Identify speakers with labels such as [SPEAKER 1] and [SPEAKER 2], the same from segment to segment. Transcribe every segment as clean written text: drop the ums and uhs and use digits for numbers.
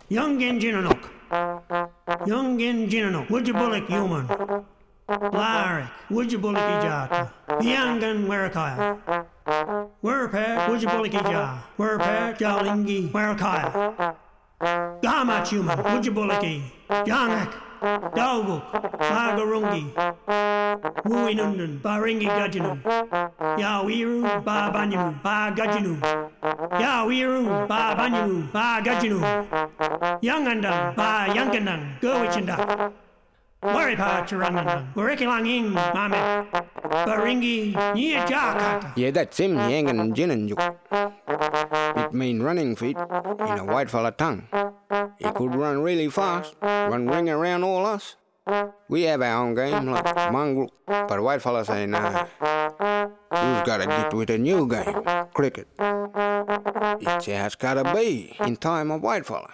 [SPEAKER 1] Youngin Ginanook. Youngin Ginanook. Wujabullik human. Larik. Wujabullik ijata. Yangan Werakaya. Werper Wujabullik ija. Werper Jalingi Werakaya. Gamat human. Wujabuliki. Yangak. Dauguk. Sagarungi. Wuinundan. Baringi Gajinun. Yawiru Ba Banyamu. Ba Gajinu. Yawiru Ba Banyamu. Ba Gajinu. Yangandan. Ba Yangandan. Gowichindak. Waripa Churangandang. Warikilanging Mame. Baringi Nia Jakata.
[SPEAKER 2] Yeah, that's him, Yangan Jinanjuk. It mean running feet in a white fella tongue. He could run really fast, run ring around all us. We have our own game like mongrel, but white fella say, nah, you've gotta get with a new game, cricket. It has gotta be in time of white fella.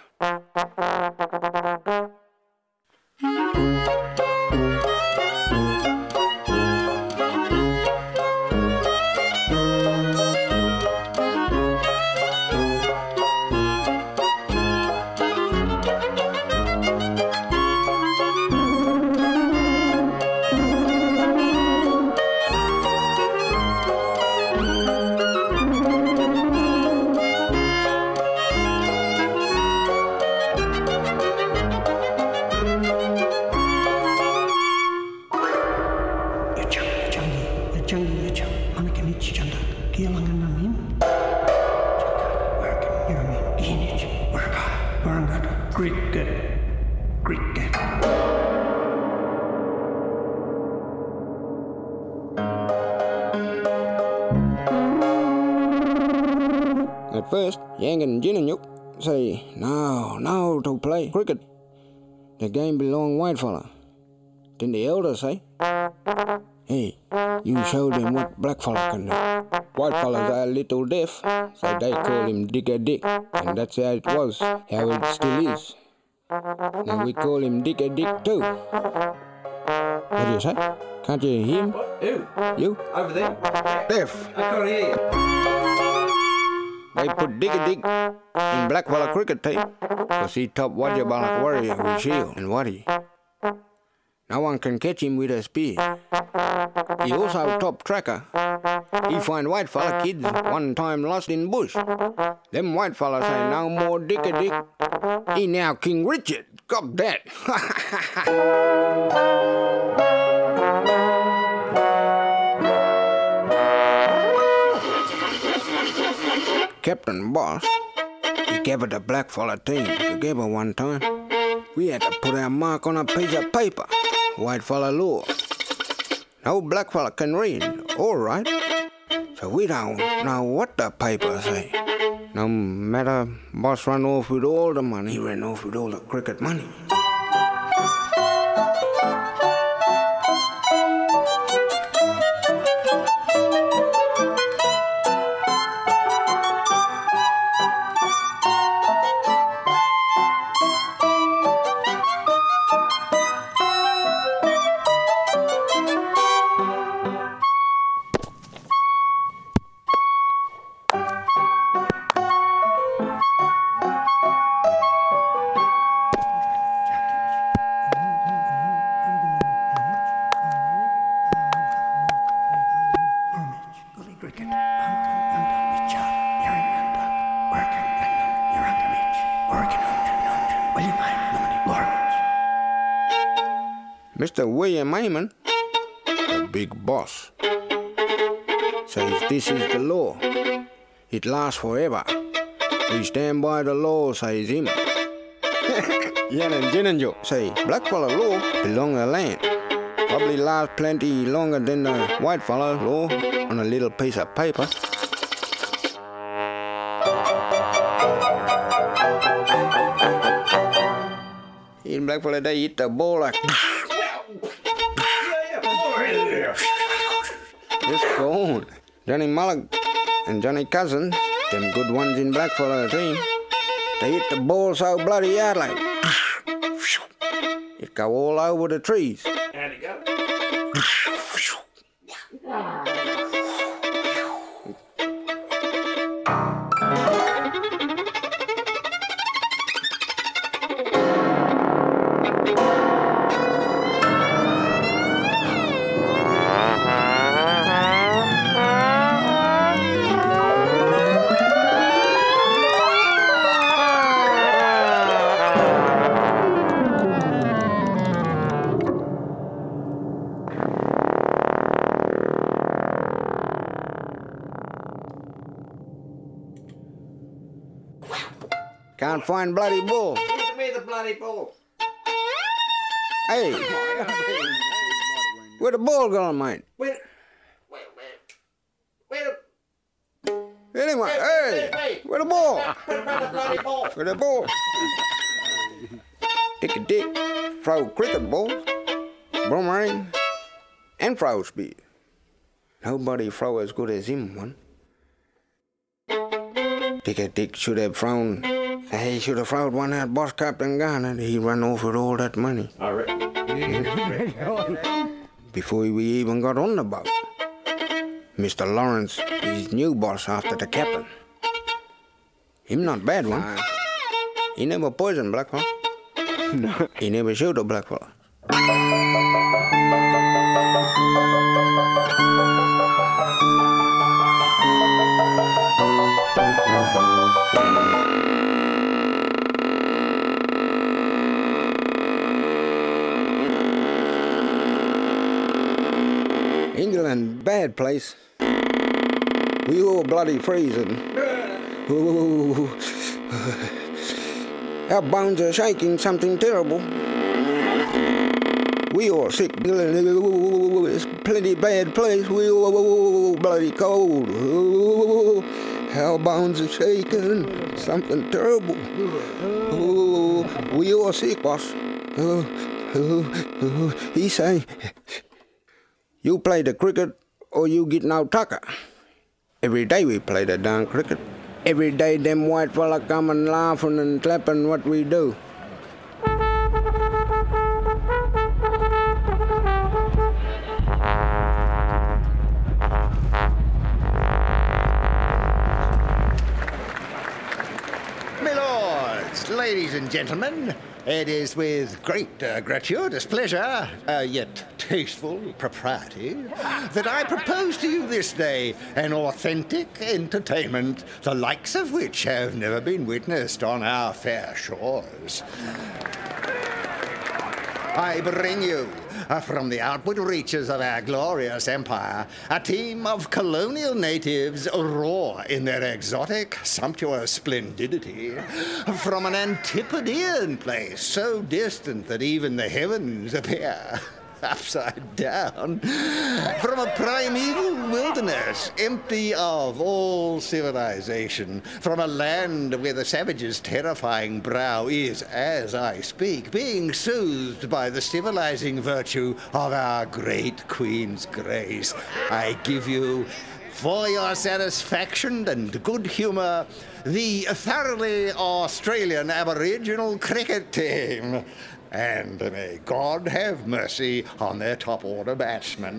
[SPEAKER 2] At first, Yang and Jinanyuk say, no to play cricket. The game belong white fella. Then the elders say, hey, you show them what black fella can do. White fellas are a little deaf, so they call him Digger Dick, and that's how it was, how it still is. Now we call him Digger Dick too. What do you say? Can't you hear him?
[SPEAKER 3] What? Who?
[SPEAKER 2] You?
[SPEAKER 3] Over there?
[SPEAKER 2] Deaf.
[SPEAKER 3] I can't hear you.
[SPEAKER 2] They put Digger Dick in blackfella cricket team because he top Wajabala warrior with shield and waddy. No one can catch him with a spear. He also top tracker. He find white fella kids one time lost in bush. Them white fellas say no more Digger Dick. He now King Richard. Cop that. Captain Boss, he gave it a black fella team together one time. We had to put our mark on a piece of paper. White fella law. No black fella can read, all right. So we don't know what the paper say. No matter, Boss ran off with all the money. He ran off with all the cricket money. Mr. William Amon, the big boss, says this is the law. It lasts forever. We stand by the law, says him. Yan and Jinanjo say black fella law belong to land. Probably lasts plenty longer than the white fella law on a little piece of paper. In black fella they eat the ball like it's gone. Johnny Mullock and Johnny Cousins, them good ones in blackfella team, they hit the ball so bloody hard like it go all over the trees.
[SPEAKER 3] How'd it go?
[SPEAKER 2] Can't find bloody ball.
[SPEAKER 3] Give me the bloody ball.
[SPEAKER 2] Hey, where the ball gone, mate?
[SPEAKER 3] Where?
[SPEAKER 2] Anyway,
[SPEAKER 3] Wait.
[SPEAKER 2] where the ball?
[SPEAKER 3] Where the bloody ball?
[SPEAKER 2] Where the ball? Take a dick, throw cricket balls, boomerang, and throw speed. Nobody throw as good as him, one. Take a dick should have thrown. He should have thrown one at Boss Captain Garner. He ran off with all that money.
[SPEAKER 3] I reckon.
[SPEAKER 2] Before we even got on the boat. Mr. Lawrence is new boss after the captain. Him not bad one. He never poisoned blackfella. No. He never shoot a blackfella. England, bad place. We all bloody freezing. Ooh. Our bones are shaking, something terrible. We all sick. It's plenty bad place. We all bloody cold. Ooh. Our bones are shaking, something terrible. Ooh. We all sick, boss. He say, you play the cricket or you get no tucker. Every day we play the darn cricket. Every day them white fella come and laughing and clapping what we do.
[SPEAKER 4] My lords, ladies and gentlemen, it is with great gratuitous pleasure, yet tasteful propriety, that I propose to you this day an authentic entertainment, the likes of which have never been witnessed on our fair shores. I bring you, from the outward reaches of our glorious empire, a team of colonial natives raw in their exotic, sumptuous splendidity, from an Antipodean place so distant that even the heavens appear upside down, from a primeval wilderness empty of all civilization, from a land where the savage's terrifying brow is, as I speak, being soothed by the civilizing virtue of our great Queen's grace. I give you, for your satisfaction and good humour, the thoroughly Australian Aboriginal cricket team. And may God have mercy on their top-order batsmen.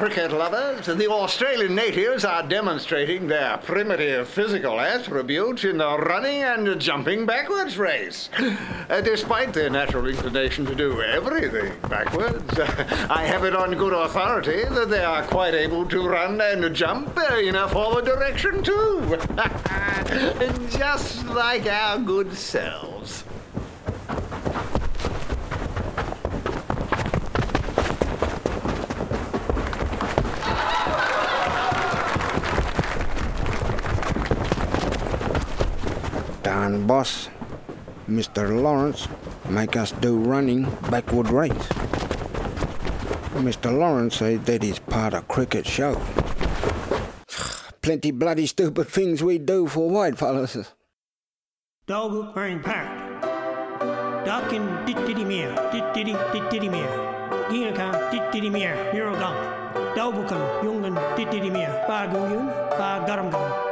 [SPEAKER 4] cricket lovers. The Australian natives are demonstrating their primitive physical attributes in the running and jumping backwards race. Despite their natural inclination to do everything backwards, I have it on good authority that they are quite able to run and jump in a forward direction too. Just like our good selves.
[SPEAKER 2] Darn boss, Mr. Lawrence, make us do running backward race. Mr. Lawrence said that is part of cricket show. Plenty bloody stupid things we do for white fellas.
[SPEAKER 1] Dog wearing parrot. Dalkin dittidimir, dittidimir. Ginaka dittidimir, mirogam. Daubukan, Jungan dittidimir. Baguyun, Bagaramgam.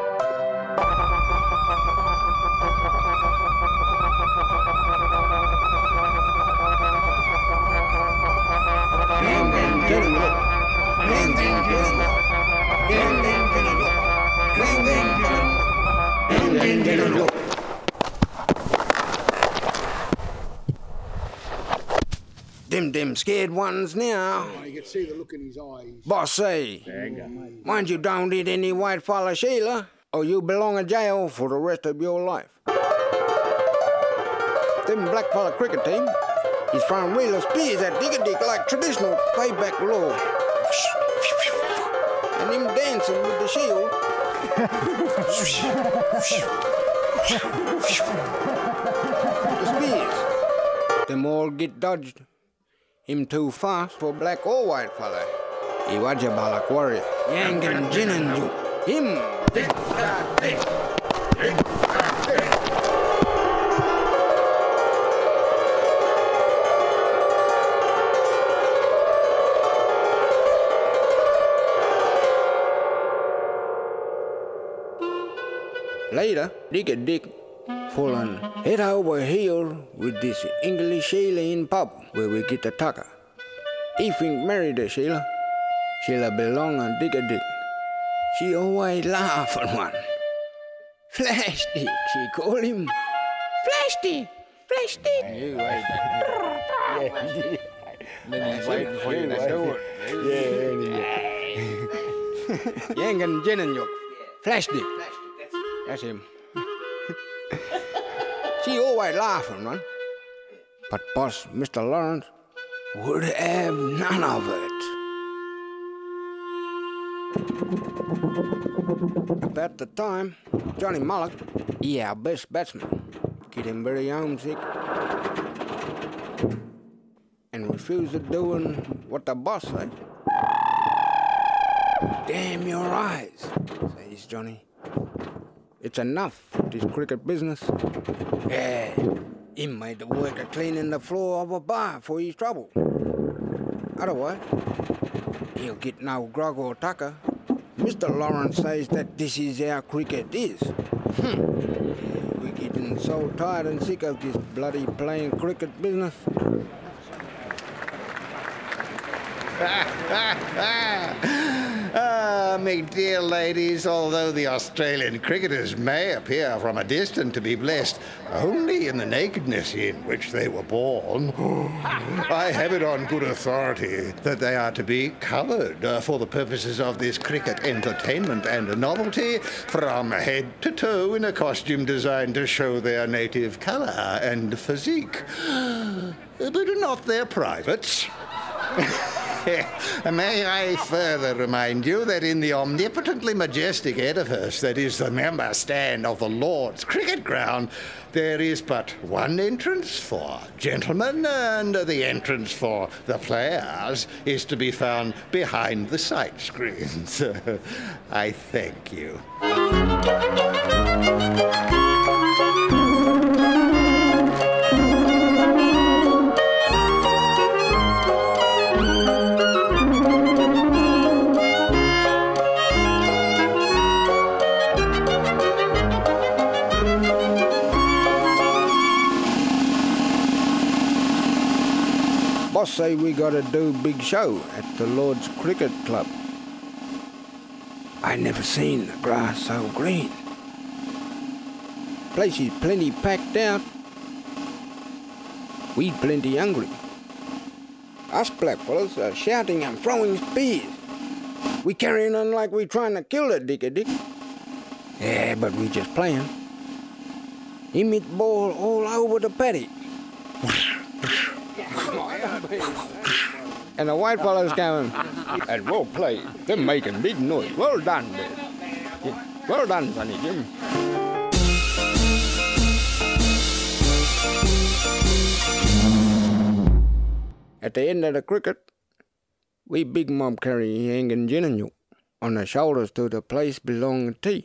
[SPEAKER 2] Them scared ones now.
[SPEAKER 5] You can see the look in his eyes.
[SPEAKER 2] Boss say, mind you don't eat any white fella Sheila, or you belong in jail for the rest of your life. Them black fella cricket team is throwing wheeler spears at Dick like traditional payback law. And him dancing with the shield. The spears. Them all get dodged. Him too fast for black or white fella. He waja balak warrior. Yangan Jinanju. Him. Later, Dick fallen head over heel with this English Sheila in pub where we get the tucker. He think married her Sheila. Sheila belong on Dick. She always laugh at one. Flash Dick, she call him. Flash Dick, Flash Dick. You wait. Then he's waiting for you to do it. Yangan Jinanjuk. Flash Dick. That's him. She always laughing, man. But boss, Mr. Lawrence, would have none of it. About the time, Johnny Mullock, he our best batsman, get him very homesick and refused to doing what the boss said. Damn your eyes, says Johnny. It's enough, this cricket business. Yeah, he made the worker cleaning the floor of a bar for his trouble. Otherwise, he'll get no grog or tucker. Mr. Lawrence says that this is how cricket is. We're getting so tired and sick of this bloody playing cricket business.
[SPEAKER 4] Me dear ladies, although the Australian cricketers may appear from a distance to be blessed only in the nakedness in which they were born, I have it on good authority that they are to be covered for the purposes of this cricket entertainment and novelty from head to toe in a costume designed to show their native colour and physique, but not their privates. May I further remind you that in the omnipotently majestic edifice that is the member stand of the Lord's Cricket Ground, there is but one entrance for gentlemen, and the entrance for the players is to be found behind the sight screens. I thank you.
[SPEAKER 2] Boss say we gotta do big show at the Lord's Cricket Club. I never seen the grass so green. Place is plenty packed out. We plenty hungry. Us blackfellas are shouting and throwing spears. We carrying on like we trying to kill the dick. Yeah, but we just playing. He meet ball all over the paddock. And the white fellas coming. And well played. They're making big noise. Well done, Dad. Well done, Sonny Jim. At the end of the cricket, we big mob carry hanging Jinanyuk on the shoulders to the place belonging to.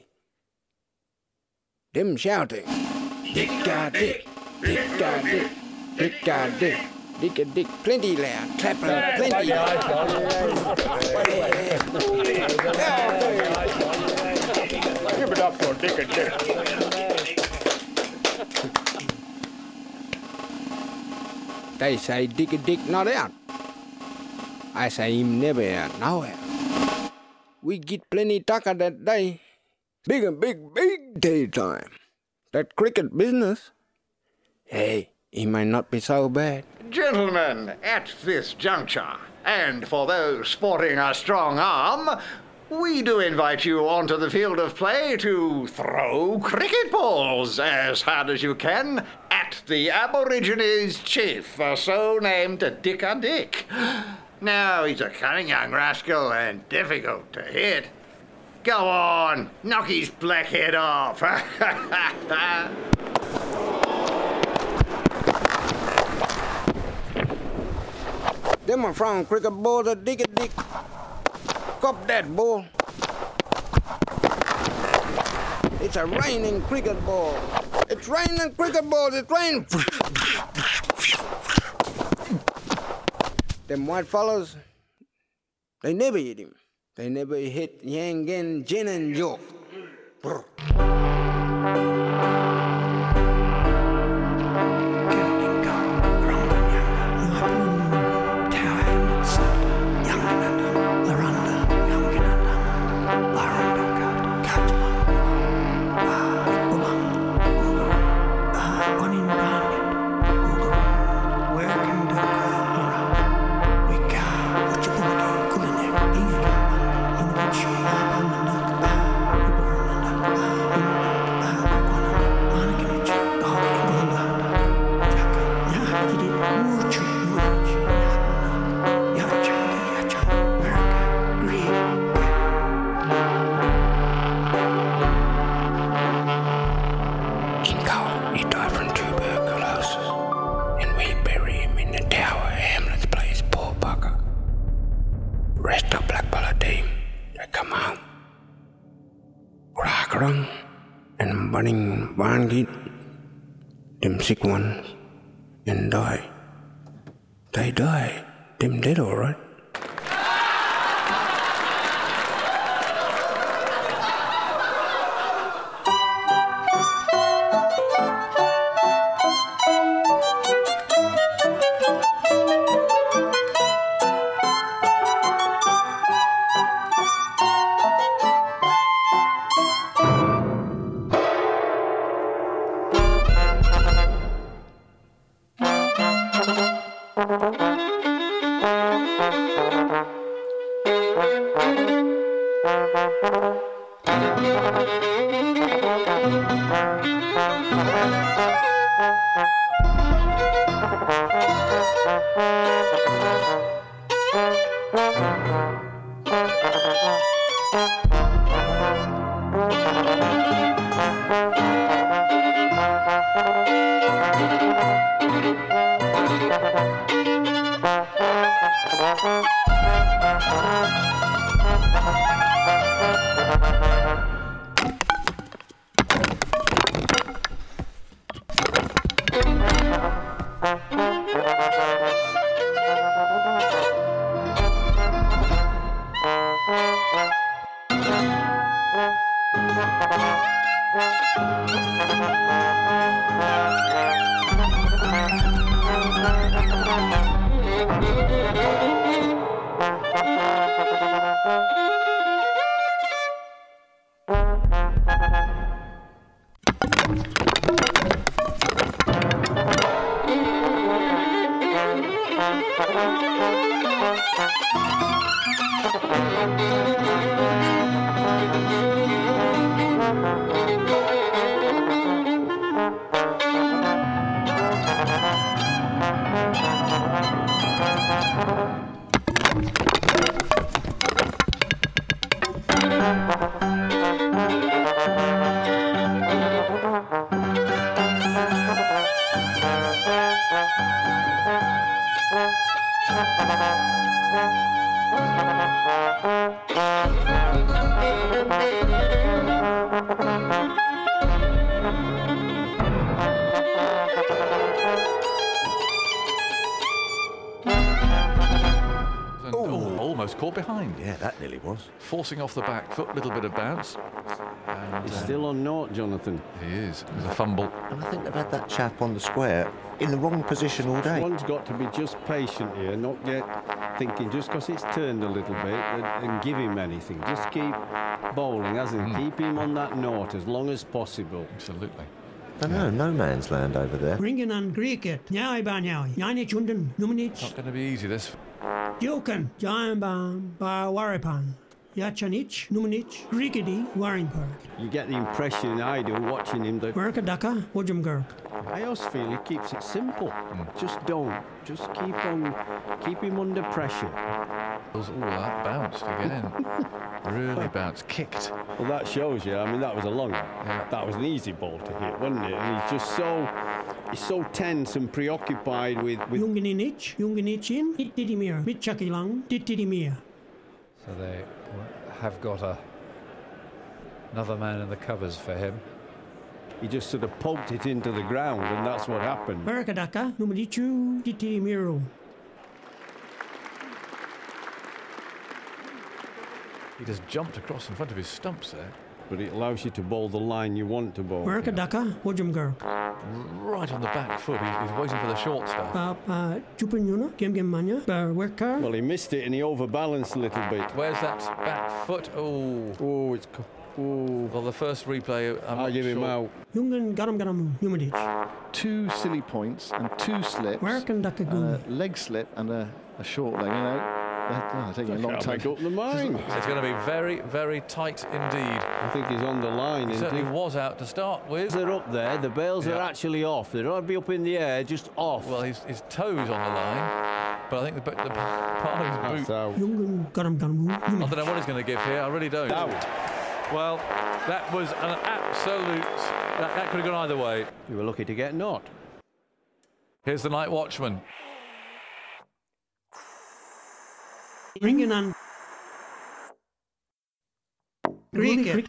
[SPEAKER 2] Them shouting, Dick-a-dick, Dick-a-dick, Dick-a-dick, Dick-a-dick, plenty loud, clapping, plenty loud. Give it up for Dick-a-dick. They say Dick-a-dick not out. I say him never out, nowhere. We get plenty tucker that day. Big daytime. That cricket business. Hey, he might not be so bad.
[SPEAKER 4] Gentlemen, at this juncture, and for those sporting a strong arm, we do invite you onto the field of play to throw cricket balls as hard as you can at the Aborigines' chief, so named Dick-a-dick. Now, he's a cunning young rascal and difficult to hit. Go on, knock his black head off.
[SPEAKER 2] Them are from cricket balls at Dick-a-dick. Cop that ball. It's a raining cricket ball. It's raining cricket balls. It's raining. Them white fellas, they never hit him. They never hit Yangan Jinanyuk. And burning Barngate, them sick ones, and die. They die. Them dead, all right.
[SPEAKER 6] Almost caught behind.
[SPEAKER 7] Yeah, that nearly was.
[SPEAKER 6] Forcing off the back foot, little bit of bounce. And,
[SPEAKER 8] He's still on naught, Jonathan.
[SPEAKER 6] He is. There's a fumble.
[SPEAKER 7] And I think they've had that chap on the square in the wrong position all day.
[SPEAKER 8] One's got to be just patient here, not get thinking just because it's turned a little bit and give him anything. Just keep bowling, hasn't he? Keep him on that naught as long as possible.
[SPEAKER 6] Absolutely.
[SPEAKER 7] I know, no man's land over there.
[SPEAKER 1] Ringen an cricket. Nyai ba nyai. Nyai chunden. Numinich.
[SPEAKER 6] Not going to be easy, this.
[SPEAKER 1] Joken. Jaimbam. Ba waripan. Yachanich. Numinich. Crickety. Warringport.
[SPEAKER 8] You get the impression I do watching him that
[SPEAKER 1] Merkadaka. Wajumgurk.
[SPEAKER 8] I always feel he keeps it simple. Just don't. Just keep him under pressure.
[SPEAKER 6] Oh, that bounced again. Really bounced. Kicked.
[SPEAKER 8] Well, that shows you. I mean, that was a longer.
[SPEAKER 6] Yeah.
[SPEAKER 8] That was an easy ball to hit, wasn't it? And he's just so tense and preoccupied with
[SPEAKER 1] Jungenich. Jungenichin. Titidimir. Mitchakilang. Titidimir.
[SPEAKER 9] So they have got another man in the covers for him.
[SPEAKER 8] He just sort of poked it into the ground, and that's what happened.
[SPEAKER 1] Merkadaka. Numadichu. Titidimiro.
[SPEAKER 6] He just jumped across in front of his stumps there.
[SPEAKER 8] But it allows you to bowl the line you want to bowl.
[SPEAKER 1] Merkadaka. Wajumgurk.
[SPEAKER 6] Right on the back foot. He's waiting for the short stuff.
[SPEAKER 1] Chupinyuna. Gem manya. Worker.
[SPEAKER 8] Well, he missed it and he overbalanced a little bit.
[SPEAKER 6] Where's that back foot? Oh, well, the first replay,
[SPEAKER 8] I'll give him out.
[SPEAKER 1] Jungen garam Numadich.
[SPEAKER 10] 2 silly points and 2 slips.
[SPEAKER 1] Merkadaka.
[SPEAKER 10] Leg slip and a short leg. You know, they're taking a long time.
[SPEAKER 8] Make up the mind.
[SPEAKER 6] It's going to be very, very tight indeed.
[SPEAKER 8] I think he's on the line.
[SPEAKER 6] He
[SPEAKER 8] isn't
[SPEAKER 6] certainly
[SPEAKER 8] he?
[SPEAKER 6] was out to start with.
[SPEAKER 8] They're up there. The bails are actually off. They don't be up in the air, just off.
[SPEAKER 6] Well, his toes on the line, but I think the part of his boot.
[SPEAKER 8] Out.
[SPEAKER 1] Jungen garam
[SPEAKER 6] I don't know what he's going to give here. I really don't.
[SPEAKER 8] Out.
[SPEAKER 6] Well, that was an absolute. That could have gone either way.
[SPEAKER 8] You were lucky to get not.
[SPEAKER 6] Here's the night watchman.
[SPEAKER 1] Ringen an. Cricket.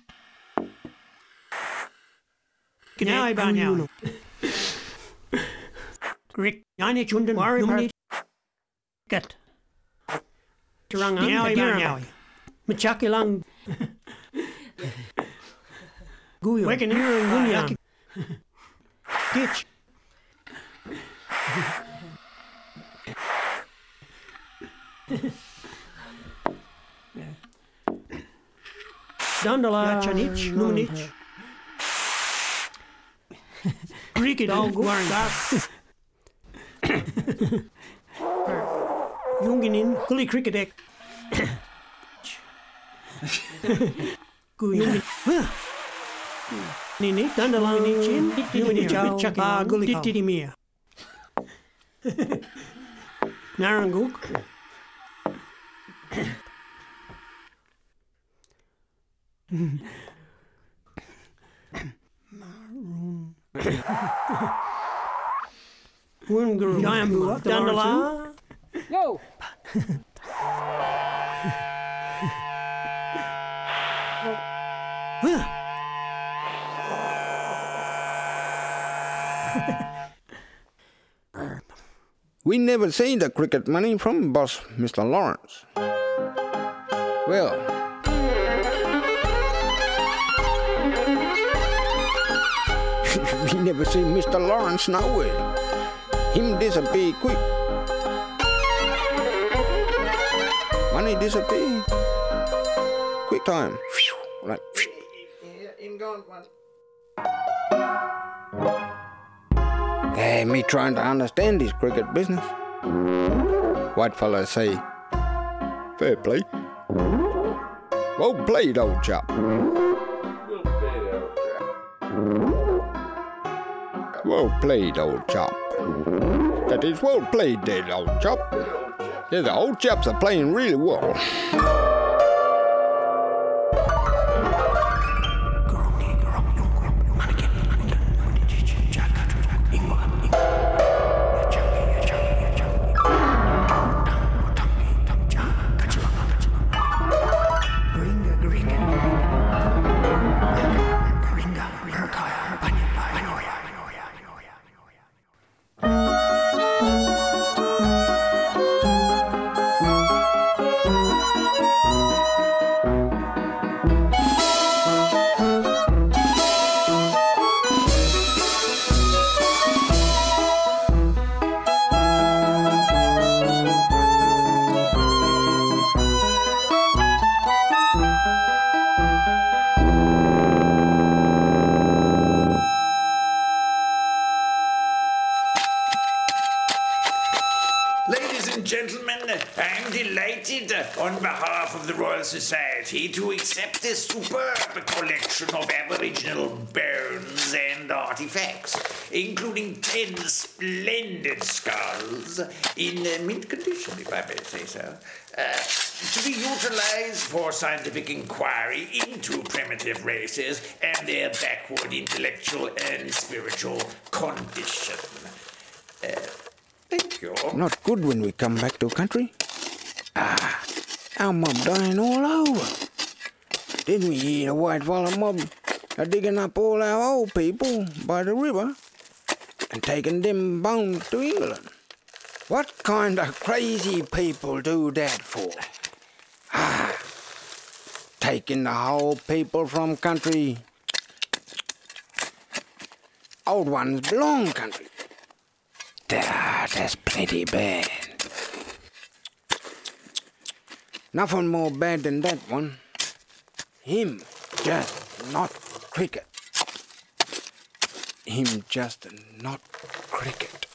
[SPEAKER 1] Nyai ba nyai. Crick. Nyai chunden. Warringport. Cut. Turang nyai ba nyai. Mitchakilang. Guyo. Waken here and Gunyaki. Ditch. Dandala Chanich. Numanich. Cricket dog wearing that. Junginin. Fully cricket deck. Guyo. Nini, Dandala Nichin, Numanich, Chaka, Titidimir. Naranguk. Maroon. Wunguru. Jayambu. Dandala.
[SPEAKER 11] Yo!
[SPEAKER 2] We never see the cricket money from boss Mr. Lawrence. Well, we never see Mr. Lawrence nowhere. Him disappear quick. Money disappear. Quick time. Like.
[SPEAKER 3] In gone one.
[SPEAKER 2] Me trying to understand this cricket business. White fellas say, fair play. Well played, old chap. Well played, old chap. That is well played there, old chap. Yeah, the old chaps are playing really well.
[SPEAKER 11] Gentlemen, I'm delighted on behalf of the Royal Society to accept this superb collection of Aboriginal bones and artifacts, including 10 splendid skulls in mint condition, if I may say so, to be utilized for scientific inquiry into primitive races and their backward intellectual and spiritual condition. Thank you.
[SPEAKER 2] Not good when we come back to country. Our mob dying all over. Didn't we hear the white fella mob are digging up all our old people by the river and taking them bones to England? What kind of crazy people do that for? Taking the whole people from country. Old ones belong country. That's plenty bad. Nothing more bad than that one. Him just not cricket. Him just not cricket.